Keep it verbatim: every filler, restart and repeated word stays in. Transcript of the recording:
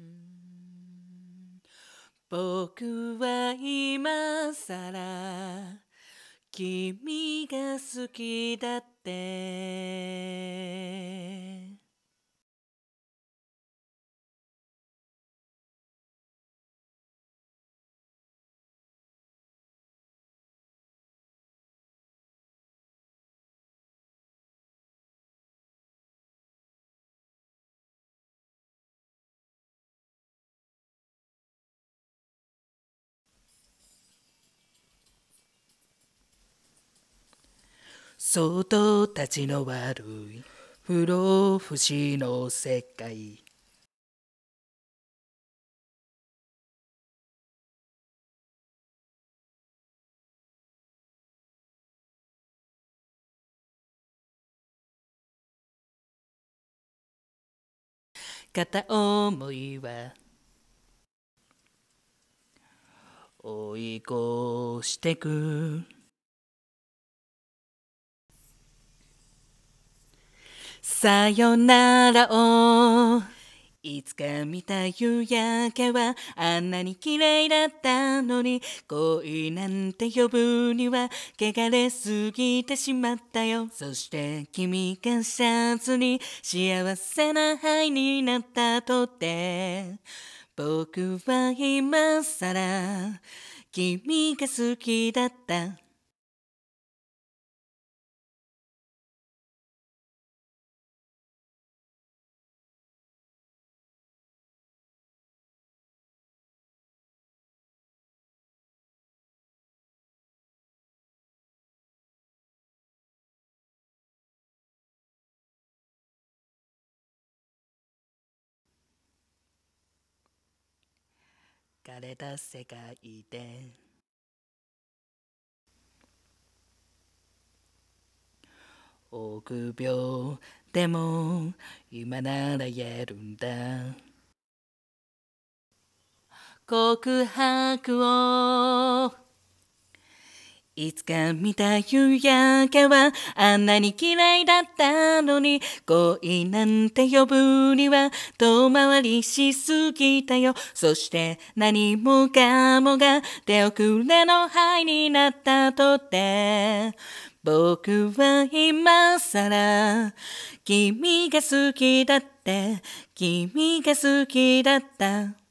僕は今さら君が好きだって相当たちの悪い不老不死の世界片思いは追い越してくさよならをいつか見た夕焼けはあんなに綺麗だったのに恋なんて呼ぶには汚れすぎてしまったよそして君がシャツに幸せな灰になったとて僕は今さら君が好きだった枯れた世界で臆病でも今なら言えるんだ告白をいつか見た夕焼けはあんなに綺麗だったのに恋なんて呼ぶには遠回りしすぎたよそして何もかもが手遅れの灰になったとて僕は今さら君が好きだって君が好きだった